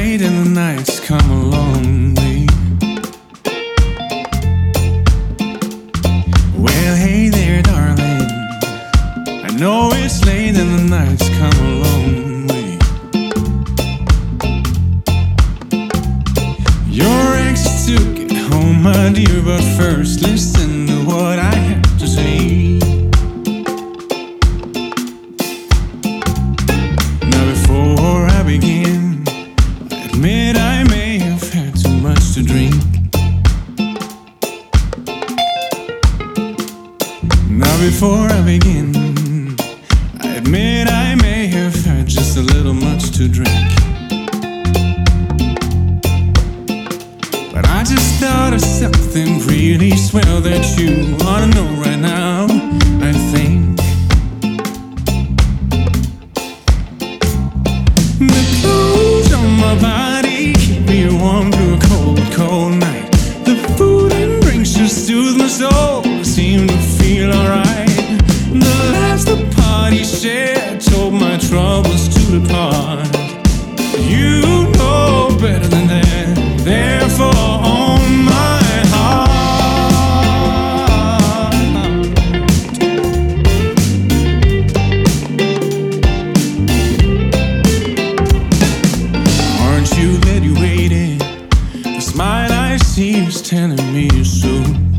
late and the night's come a long way. Well, hey there, darling, I know it's late and the night's come a long way. Your ex took it home, my dear, but first listen to what I have to say. Now before I begin, I admit I may have had too much to drink. Now before I begin, I admit I may have had just a little much to drink. But I just thought of something really swell that you ought to know right now, I think. The clothes on my body keep me warm through a cold, cold night. The food and drinks just soothe my soul, seem to feel alright. The laughs the party shared told my troubles to depart. You know better than that, therefore on my heart. Aren't you glad you waited? The smile I see is telling me you're so